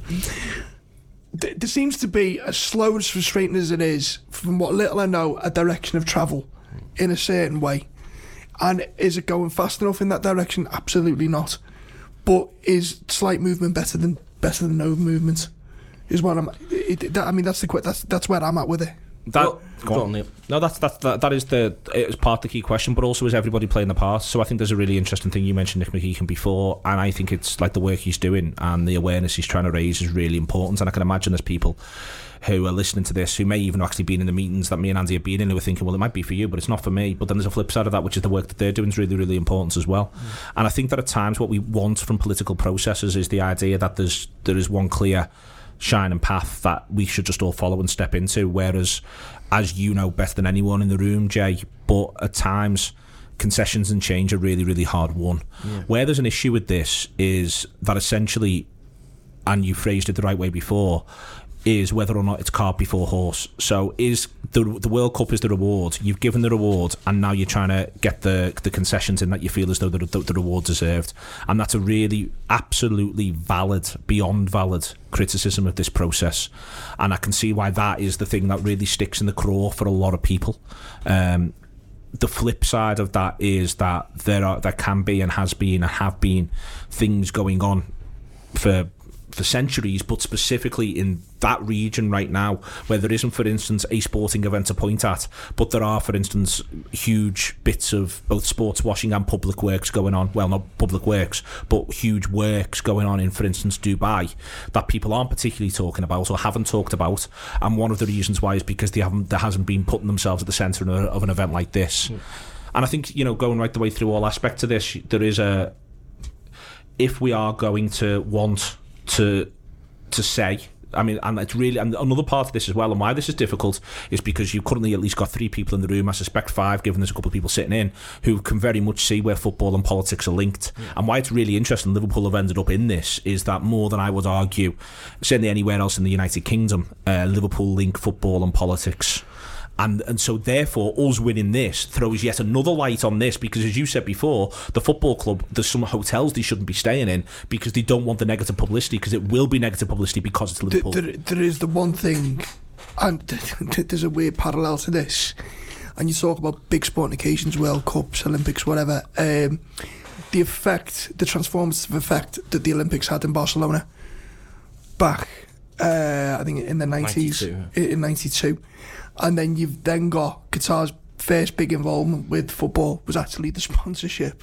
there seems to be, as slow and frustrating as it is, from what little I know, a direction of travel in a certain way. And is it going fast enough in that direction? Absolutely not. But is slight movement better than better than no movement? Is what I'm. It, that, I mean, that's the that's that's where I'm at with it. That, well, go on, on Neil. No, that's that's that, that is the it's part of the key question, but also is everybody playing the part? So I think there's a really interesting thing. You mentioned Nick McGeechan before, and I think it's like the work he's doing and the awareness he's trying to raise is really important. And I can imagine there's people who are listening to this who may even actually been in the meetings that me and Andy have been in, who are thinking, well, it might be for you, but it's not for me. But then there's a flip side of that, which is the work that they're doing is really, really important as well. Mm. And I think that at times what we want from political processes is the idea that there's there is one clear shining path that we should just all follow and step into, whereas, as you know better than anyone in the room, Jay, but at times concessions and change are really, really hard won. Yeah. Where there's an issue with this is that essentially, and you phrased it the right way before, is whether or not it's cart before horse. So is the the World Cup is the reward. You've given the reward, and now you're trying to get the the concessions in that you feel as though the, the, the reward deserved. And that's a really, absolutely valid, beyond valid criticism of this process. And I can see why that is the thing that really sticks in the craw for a lot of people. Um, the flip side of that is that there are there can be and has been and have been things going on for for centuries, but specifically in that region right now, where there isn't, for instance, a sporting event to point at, but there are, for instance, huge bits of both sports washing and public works going on. Well, not public works, but huge works going on in, for instance, Dubai, that people aren't particularly talking about or haven't talked about. And one of the reasons why is because they haven't, there hasn't been putting themselves at the centre of an event like this. Mm. And I think, you know, going right the way through all aspects of this, there is a, if we are going to want to to say. I mean, and it's really, and another part of this as well, and why this is difficult is because you've currently at least got three people in the room, I suspect five, given there's a couple of people sitting in, who can very much see where football and politics are linked. Yeah. And why it's really interesting Liverpool have ended up in this is that more than I would argue, certainly anywhere else in the United Kingdom, uh, Liverpool link football and politics. And and so therefore us winning this throws yet another light on this, because as you said before, the football club, there's some hotels they shouldn't be staying in because they don't want the negative publicity, because it will be negative publicity because it's Liverpool. There, there is the one thing, and there's a weird parallel to this, and you talk about big sporting occasions, World Cups, Olympics, whatever, um, the effect, the transformative effect that the Olympics had in Barcelona back, uh, I think in the nineties, ninety-two. In ninety-two. And then you've then got Qatar's first big involvement with football was actually the sponsorship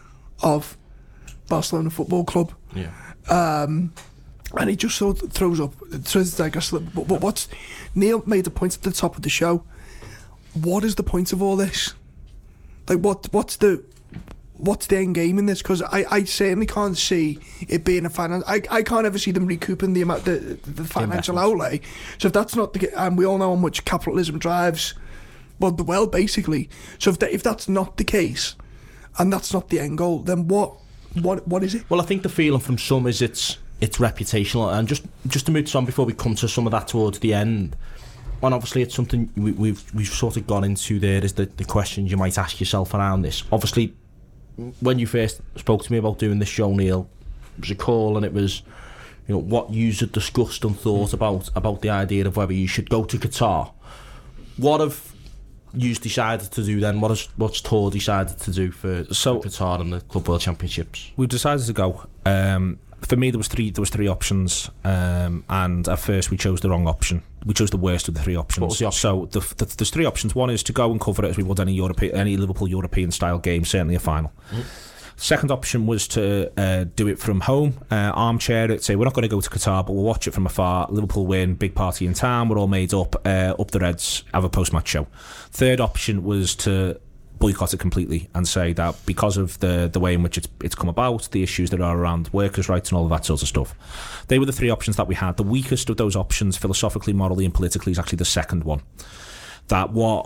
of Barcelona Football Club. Yeah. Um, and it just sort of throws up. So it's like a slip. But, but what's Neil made the point at the top of the show? What is the point of all this? Like, what? What's the what's the end game in this? Because I, I certainly can't see it being a finance. I, I can't ever see them recouping the amount, the, the financial outlay. So if that's not the, and we all know how much capitalism drives, well, the world basically. So if that, if that's not the case, and that's not the end goal, then what, what, what is it? Well, I think the feeling from some is it's it's reputational, and just just to move this on before we come to some of that towards the end. And obviously, it's something we, we've we've sort of gone into. There is the the questions you might ask yourself around this. Obviously, when you first spoke to me about doing this show, Neil, it was a call, and it was, you know, what you had discussed and thought about about the idea of whether you should go to Qatar. What have you decided to do then? What has what's Tor decided to do for, so, for Qatar and the Club World Championships? We've decided to go. Um, for me, there was three. There was three options, um, and at first we chose the wrong option. We chose the worst of the three options. What was the option? So the, the, there's three options. One is to go and cover it as we would any European, any Liverpool European style game, certainly a final. Mm-hmm. Second option was to uh, do it from home, uh, armchair it, say we're not going to go to Qatar, but we'll watch it from afar. Liverpool win, big party in town, we're all made up, uh, up the Reds, have a post-match show. Third option was to boycott it completely and say that because of the the way in which it's it's come about, the issues that are around workers' rights and all of that sort of stuff. They were the three options that we had. The weakest of those options, philosophically, morally and politically, is actually the second one. That what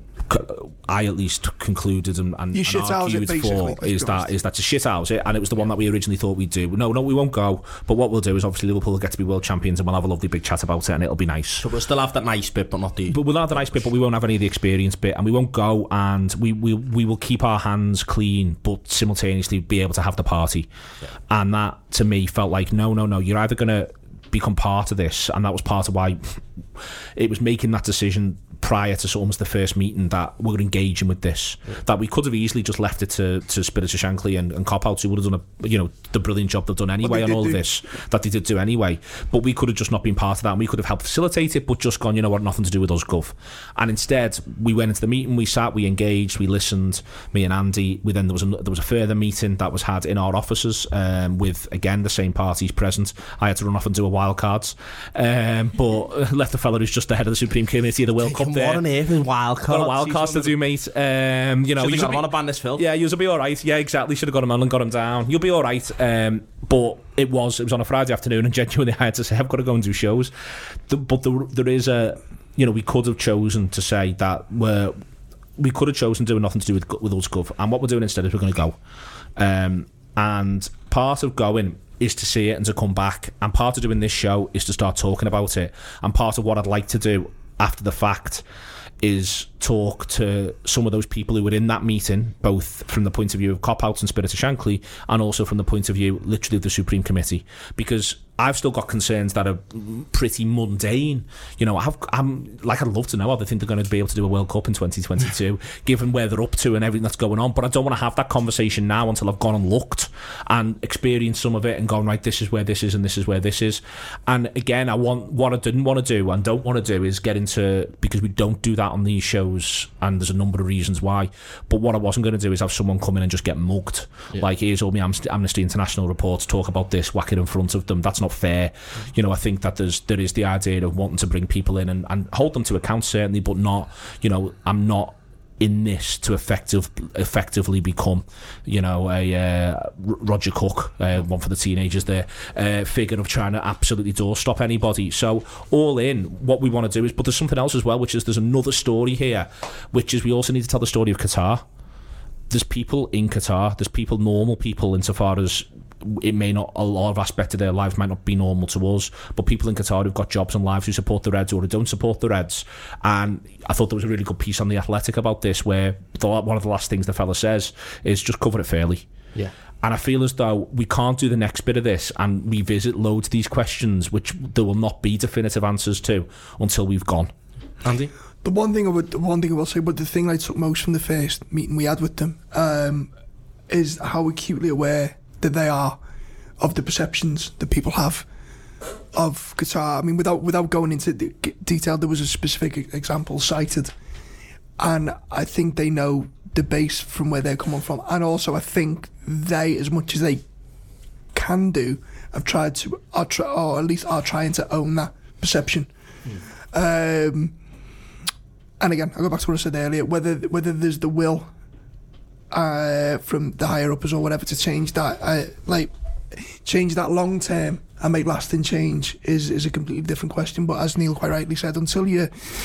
I at least concluded and, and, and argued for is that is that to shit house it, and it was the one that we originally thought we'd do. No, no, we won't go. But what we'll do is obviously Liverpool will get to be world champions, and we'll have a lovely big chat about it, and it'll be nice. So we'll still have that nice bit, but not the. But we'll have the nice bit, but we won't have any of the experience bit, and we won't go, and we we we will keep our hands clean, but simultaneously be able to have the party. Yeah. And that to me felt like no, no, no. You're either going to become part of this, and that was part of why it was making that decision prior to almost the first meeting that we're engaging with this. Yeah. That we could have easily just left it to to Spirits of Shankly and, and Cop-Outs, who would have done a you know the brilliant job they've done anyway on all of this, that they did do anyway. But we could have just not been part of that, and we could have helped facilitate it, but just gone, you know what, nothing to do with us, Gov. And instead, we went into the meeting, we sat, we engaged, we listened. Me and Andy. We then there was a, there was a further meeting that was had in our offices um, with again the same parties present. I had to run off and do a wild cards, um, but left the fella who's just the head of the Supreme Committee of the World Cup. What on earth is wild cards? Got a wild cards to do, mate. Um, you know, should have got him on a ban this film. Yeah, you'll be all right. Yeah, exactly. Should have got him on and got him down. You'll be all right. Um, but it was it was on a Friday afternoon, and genuinely I had to say I've got to go and do shows. The, but the, there is a, you know, we could have chosen to say that we're we could have chosen doing nothing to do with with us, Gov. And what we're doing instead is we're going to go. Um, and part of going is to see it and to come back, and part of doing this show is to start talking about it, and part of what I'd like to do after the fact is talk to some of those people who were in that meeting, both from the point of view of Cop-Outs and Spirit of Shankly, and also from the point of view literally of the Supreme Committee, because I've still got concerns that are pretty mundane. You know, I've, I'm like, I'd love to know how they think they're going to be able to do a World Cup in twenty twenty-two, given where they're up to and everything that's going on. But I don't want to have that conversation now until I've gone and looked and experienced some of it and gone, right, this is where this is and this is where this is. And again, I want what I didn't want to do and don't want to do is get into, because we don't do that on these shows, and there's a number of reasons why. But what I wasn't going to do is have someone come in and just get mugged. Yeah. Like, here's all my Amnesty International reports, talk about this, whack it in front of them. That's not fair. You know, I think that there's there is the idea of wanting to bring people in and, and hold them to account, certainly, but not, you know, I'm not in this to effective, effectively become, you know, a uh, Roger Cook, uh, one for the teenagers there, uh, figure of trying to absolutely doorstop anybody. So all in, what we want to do is, but there's something else as well, which is there's another story here, which is we also need to tell the story of Qatar. There's people in Qatar, there's people, normal people, insofar as it may not, a lot of aspects of their lives might not be normal to us, but people in Qatar who've got jobs and lives, who support the Reds or who don't support the Reds. And I thought there was a really good piece on The Athletic about this, where the, one of the last things the fella says is just cover it fairly. Yeah. And I feel as though we can't do the next bit of this and revisit loads of these questions, which there will not be definitive answers to until we've gone. Andy? The one thing I would, the one thing I will say, but the thing I took most from the first meeting we had with them, um, is how acutely aware that they are of the perceptions that people have of Qatar. I mean, without without going into the detail, there was a specific example cited, and I think they know the base from where they're coming from, and also I think they, as much as they can do, have tried to, are try, or at least are trying to own that perception. Mm. Um, and again, I go back to what I said earlier: whether whether there's the will Uh, from the higher uppers or whatever to change that, uh, like change that long term and make lasting change is is a completely different question. But as Neil quite rightly said, until you,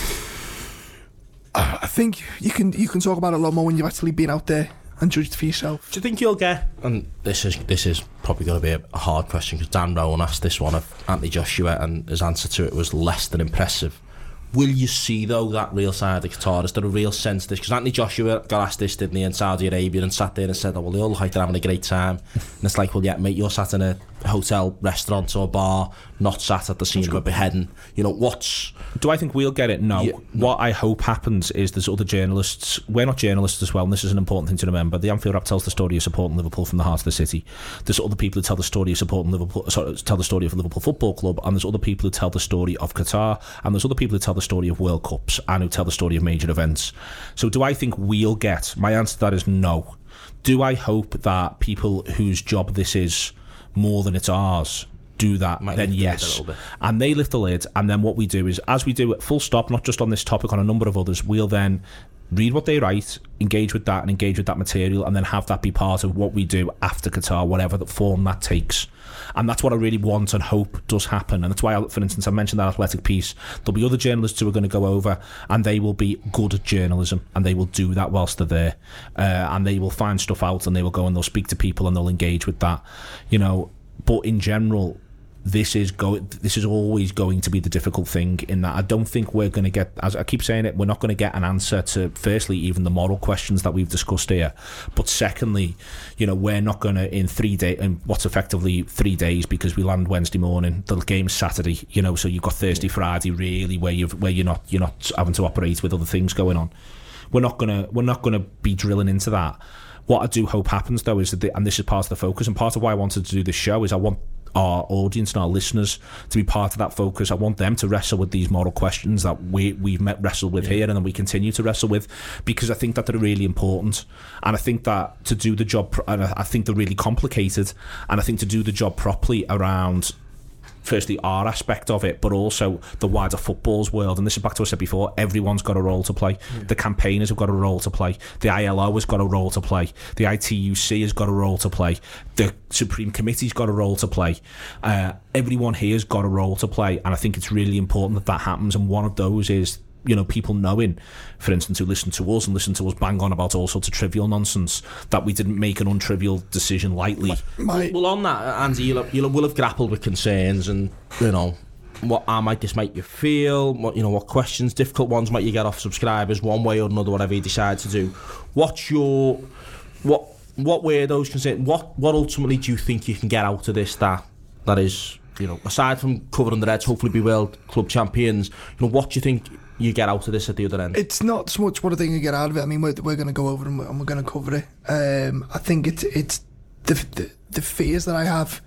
uh, I think you can you can talk about it a lot more when you've actually been out there and judged for yourself. Do you think you'll get? And this is this is probably going to be a, a hard question, because Dan Rowan asked this one of Anthony Joshua, and his answer to it was less than impressive. Will you see, though, that real side of Qatar? Is there a real sense of this? Because Anthony Joshua got asked this, didn't he, in Saudi Arabia, and sat there and said, oh, well, they all look like they're having a great time. And it's like, well, yeah, mate, you're sat in a hotel, restaurant or bar, not sat at the scene of a beheading. You know, what's... Do I think we'll get it? No. Yeah, no. What I hope happens is there's other journalists. We're not journalists as well, and this is an important thing to remember. The Anfield Wrap tells the story of supporting Liverpool from the heart of the city. There's other people who tell the story of supporting Liverpool, sorry, tell the story of Liverpool Football Club, and there's other people who tell the story of Qatar, and there's other people who tell the story of World Cups, and who tell the story of major events. So do I think we'll get? My answer to that is no. Do I hope that people whose job this is more than it's ours do that? Might then yes, and they lift the lid, and then what we do is, as we do it full stop, not just on this topic, on a number of others, we'll then read what they write, engage with that and engage with that material, and then have that be part of what we do after Qatar, whatever the form that takes. And that's what I really want and hope does happen. And that's why, for instance, I mentioned that Athletic piece. There'll be other journalists who are going to go over, and they will be good at journalism, and they will do that whilst they're there, uh, and they will find stuff out, and they will go and they'll speak to people and they'll engage with that, you know. But in general, this is go. This is always going to be the difficult thing, in that I don't think we're going to get, as I keep saying it, we're not going to get an answer to, firstly, even the moral questions that we've discussed here. But secondly, you know, we're not going to, in three days, in what's effectively three days, because we land Wednesday morning, the game's Saturday, you know, so you've got Thursday, Friday, really, where you've where you're not you're not having to operate with other things going on. We're not gonna we're not gonna be drilling into that. What I do hope happens, though, is that, the, and this is part of the focus, and part of why I wanted to do this show, is I want our audience and our listeners to be part of that focus. I want them to wrestle with these moral questions that we, we've met, wrestled with yeah. here, and then we continue to wrestle with, because I think that they're really important. And I think that to do the job, and I think they're really complicated, and I think to do the job properly around, firstly, our aspect of it, but also the wider football's world. And this is back to what I said before, everyone's got a role to play. Yeah. The campaigners have got a role to play. The I L O has got a role to play. The I T U C has got a role to play. The Supreme Committee's got a role to play. Uh, everyone here's got a role to play. And I think it's really important that that happens. And one of those is, you know, people knowing, for instance, who listen to us and listen to us bang on about all sorts of trivial nonsense, that we didn't make an untrivial decision lightly. My, well, on that, Andy, you'll have, you'll will have grappled with concerns, and, you know, what how might this make you feel? What, you know, what questions, difficult ones, might you get off subscribers one way or another, whatever you decide to do. What's your what what were those concerns? What what ultimately do you think you can get out of this? That that is, you know, aside from covering the Reds, hopefully be World Club champions. You know, what do you think you get out of this at the other end? It's not so much what I think you get out of it. I mean, we're, we're going to go over and we're, we're going to cover it. Um, I think it's it's the, the the fears that I have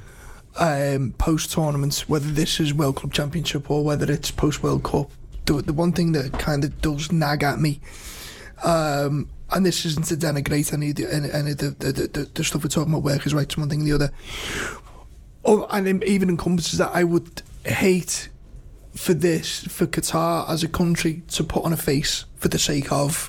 um, post tournaments, whether this is World Club Championship or whether it's post World Cup. The, the one thing that kind of does nag at me, um, and this isn't to denigrate any any, any of the, the, the, the stuff we're talking about, workers' rights, one thing or the other. Oh, and it even encompasses that I would hate for this, for Qatar as a country to put on a face for the sake of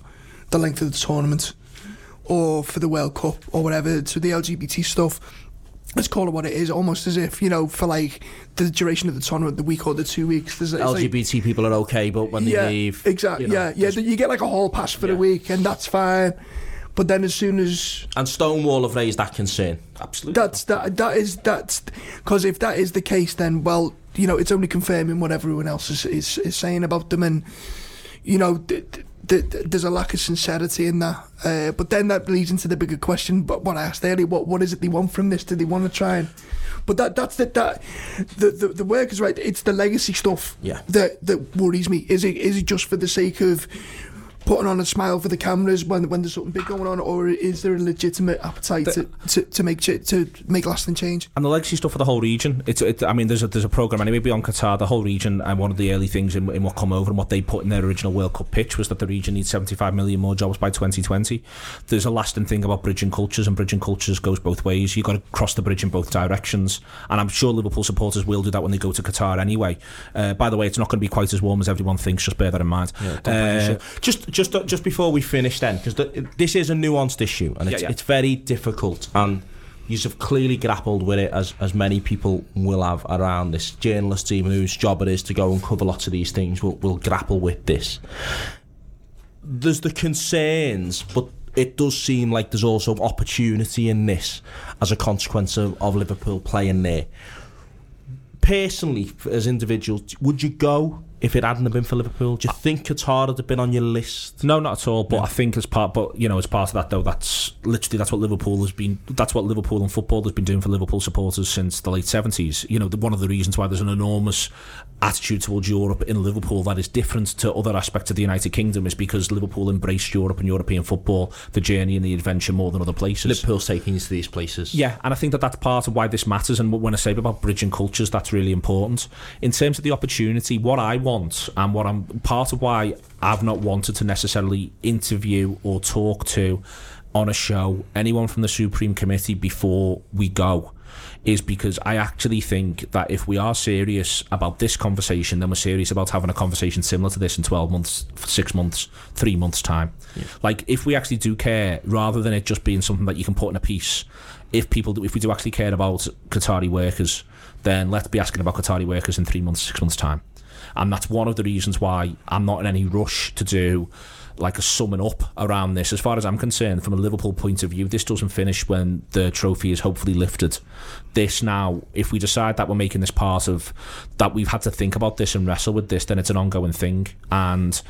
the length of the tournament or for the World Cup or whatever. So the L G B T stuff, let's call it what it is, almost as if, you know, for like the duration of the tournament, the week or the two weeks, there's L G B T like, people are okay, but when they yeah, leave, exactly, you know, yeah, yeah, you get like a hall pass for yeah. the week, and that's fine. But then as soon as and Stonewall have raised that concern, absolutely, that's that that is that's because if that is the case, then well, you know, it's only confirming what everyone else is is, is saying about them, and you know. Th- th- There's a lack of sincerity in that, uh, but then that leads into the bigger question. But what I asked earlier, what what is it they want from this? Do they want to try and? But that that's the that the the, the work is right. It's the legacy stuff yeah. that that worries me. Is it is it just for the sake of putting on a smile for the cameras when when there's something big going on, or is there a legitimate appetite the, to, to, to make ch- to make lasting change? And the legacy stuff for the whole region. It's it, I mean, there's a there's a program anyway beyond Qatar. The whole region, and one of the early things in, in what come over and what they put in their original World Cup pitch was that the region needs seventy-five million more jobs by twenty twenty. There's a lasting thing about bridging cultures, and bridging cultures goes both ways. You've got to cross the bridge in both directions, and I'm sure Liverpool supporters will do that when they go to Qatar anyway. Uh, by the way, it's not going to be quite as warm as everyone thinks. Just bear that in mind. Yeah, uh, just just just before we finish then, because this is a nuanced issue and it's, yeah, yeah. it's very difficult, and you have clearly grappled with it as, as many people will have around this. Journalists even whose job it is to go and cover lots of these things will, will grapple with this. There's the concerns, but it does seem like there's also opportunity in this as a consequence of, of Liverpool playing there. Personally, as individuals, would you go if it hadn't have been for Liverpool? Do you think Qatar would have been on your list? No, not at all. But yeah. I think as part, but you know, as part of that though, that's literally that's what Liverpool has been. That's what Liverpool and football has been doing for Liverpool supporters since the late seventies. You know, the, one of the reasons why there's an enormous attitude towards Europe in Liverpool that is different to other aspects of the United Kingdom is because Liverpool embraced Europe and European football, the journey and the adventure more than other places. Liverpool's taking you to these places. Yeah, and I think that that's part of why this matters. And when I say about bridging cultures, that's really important. In terms of the opportunity, what I want and what I'm part of why I've not wanted to necessarily interview or talk to on a show anyone from the Supreme Committee before we go is because I actually think that if we are serious about this conversation, then we're serious about having a conversation similar to this in twelve months, six months, three months time. Yeah. Like if we actually do care, rather than it just being something that you can put in a piece, if people do, if we do actually care about Qatari workers, then let's be asking about Qatari workers in three months, six months time. And that's one of the reasons why I'm not in any rush to do like a summing up around this. As far as I'm concerned, from a Liverpool point of view, this doesn't finish when the trophy is hopefully lifted. This now, if we decide that we're making this part of, that we've had to think about this and wrestle with this, then it's an ongoing thing. And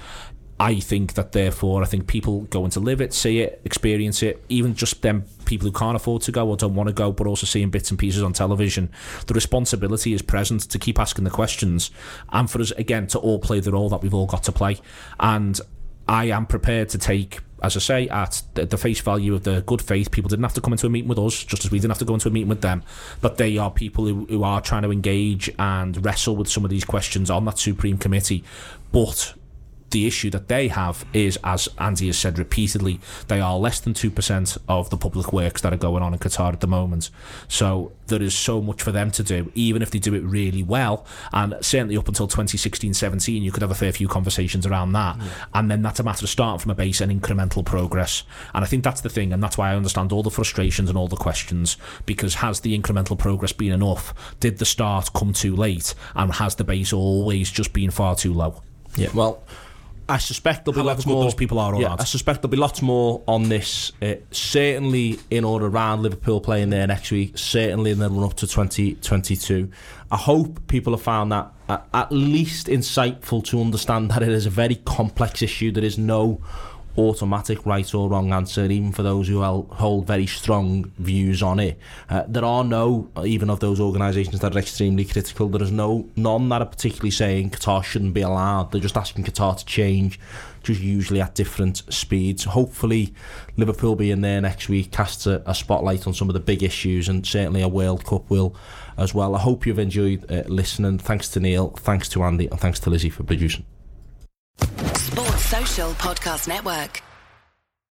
I think that therefore, I think people going to live it, see it, experience it, even just them people who can't afford to go or don't want to go, but also seeing bits and pieces on television, the responsibility is present to keep asking the questions and for us, again, to all play the role that we've all got to play. And I am prepared to take, as I say, at the, the face value of the good faith. People didn't have to come into a meeting with us, just as we didn't have to go into a meeting with them. But they are people who, who are trying to engage and wrestle with some of these questions on that Supreme Committee. But the issue that they have is, as Andy has said repeatedly, they are less than two percent of the public works that are going on in Qatar at the moment. So there is so much for them to do, even if they do it really well. And certainly up until twenty sixteen seventeen, you could have a fair few conversations around that. Yeah. And then that's a matter of starting from a base and incremental progress. And I think that's the thing, and that's why I understand all the frustrations and all the questions, because has the incremental progress been enough? Did the start come too late? And has the base always just been far too low? Yeah, well, I suspect there'll be However lots good more. Those people are, all yeah, I suspect there'll be lots more on this. Uh, certainly in or around Liverpool playing there next week. Certainly in the run up to twenty twenty-two. I hope people have found that uh, at least insightful to understand that it is a very complex issue. There is no automatic right or wrong answer, even for those who hold very strong views on it. Uh, there are no, even of those organisations that are extremely critical, there is no none that are particularly saying Qatar shouldn't be allowed. They're just asking Qatar to change, just usually at different speeds. Hopefully Liverpool being there next week casts a, a spotlight on some of the big issues, and certainly a World Cup will as well. I hope you've enjoyed uh, listening. Thanks to Neil, thanks to Andy, and thanks to Lizzie for producing. Sports Social Podcast Network.